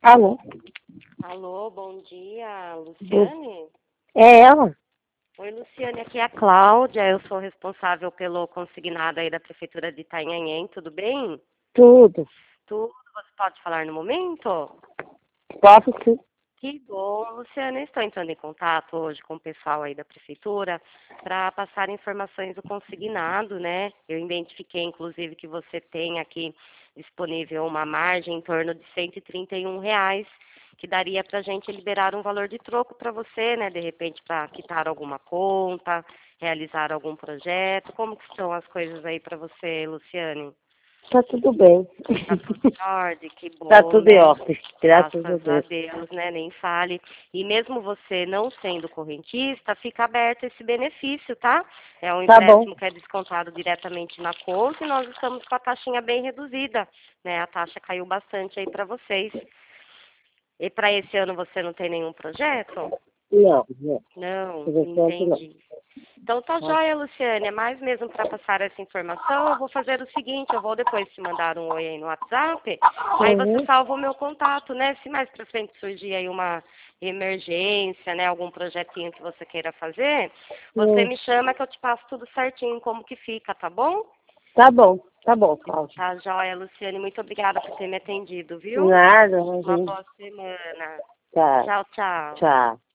Alô? Alô, bom dia, Bu- Luciane? É ela? Oi, Luciane, aqui é a Cláudia, eu sou responsável pelo consignado aí da Prefeitura de Itanhanhém, tudo bem? Tudo. Tudo, você pode falar no momento? Posso sim. Que bom, Luciane, eu estou entrando em contato hoje com o pessoal aí da Prefeitura para passar informações do consignado, né? Eu identifiquei, inclusive, que você tem aqui disponível uma margem em torno de R$ 131, que daria para a gente liberar um valor de troco para você, né? De repente, para quitar alguma conta, realizar algum projeto. Como que estão as coisas aí para você, Luciane? Tá tudo bem. Tá tudo em ordem, que Tá bom, tudo em né? ordem, graças a Graças a Deus. Deus, né? Nem fale. E mesmo você não sendo correntista, fica aberto esse benefício, tá? É um Tá bom, empréstimo que é descontado diretamente na conta e nós estamos com a taxinha bem reduzida, né? A taxa caiu bastante aí para vocês. E para esse ano você não tem nenhum projeto? não, não, Não, por enquanto não. entendi. Então tá Tá, joia, Luciane. É mais mesmo para passar essa informação. Eu vou fazer o seguinte, eu vou depois te mandar um oi aí no WhatsApp. Aí você uhum. salva o meu contato, né? Se mais pra frente surgir aí uma emergência, né? Algum projetinho que você queira fazer, você Hum. me chama que eu te passo tudo certinho como que fica, tá bom? Tá bom, Cláudia. Tá joia, Luciane. Muito obrigada por ter me atendido, viu? Nada, Uma imagina. boa semana. Tá, Tchau, tchau. tchau.